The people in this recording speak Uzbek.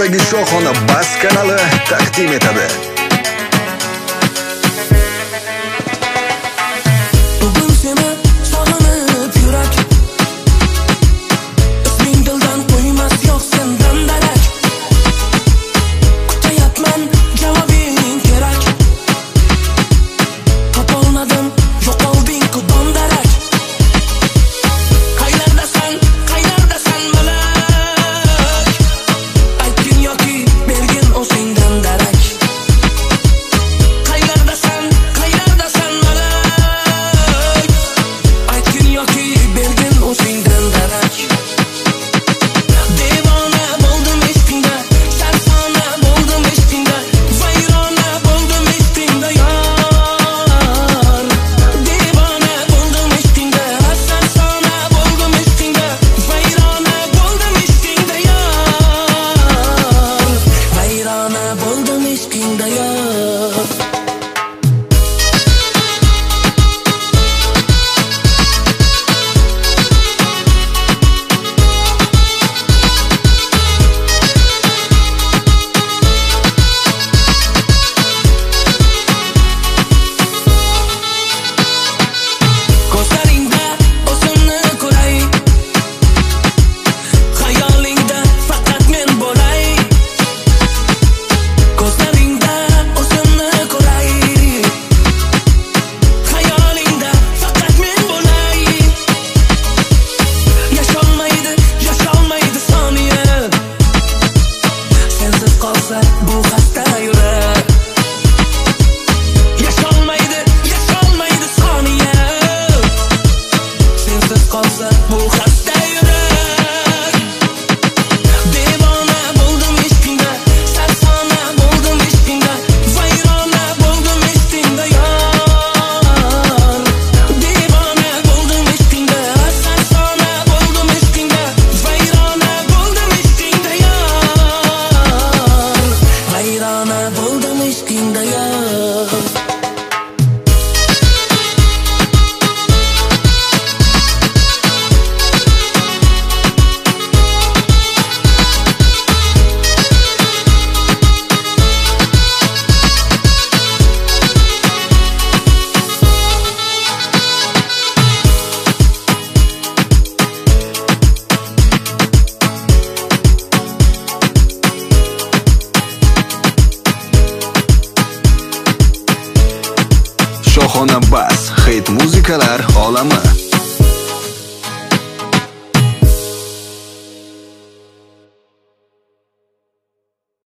YouTube'dagi Shohona Bas kanali taqdim etadi. Bugun seni sog'inib yurak, isming dildan qo'ymas yo'q sendan darak. Kutayapman javobing kerak, topolmadim yo'qolding qudam darak. Qaylardasan malak, aytgin yoki bergin o'zingdan darak. Qaylardasan malak, aytgin yoki bergin o'zingdan darak. Devona bo'ldim ishqingda, sarsona bo'ldim ishqingda, vayrona bo'ldim ishqingda yor. Devona bo'ldim ishqingda, sarsona bo'ldim ishqingda, vayrona bo'ldim ishqingda yor. Vayrona bo'ldim ishqingda yor. Ko'zlaringda o'zimni ko'ray, xayolingda faqat men bo'lay. Ko'zlaringda o'zimni ko'ray, xayolingda faqat men bo'lay. Yasholmaydi soniya, sensiz qolsa bu xasta yurak. Yasholmaydi soniya, sensiz qolsa bu xasta yurak. Devona bo'ldim ishqingda, sarsona bo'ldim ishqingda, vayrona bo'ldim ishqingda yor. Devona bo'ldim ishqingda, sarsona bo'ldim ishqingda, vayrona bo'ldim ishqingda yor. Vayrona bo'ldim ishqingda yor. Shohona Bas hit muzikalar olami.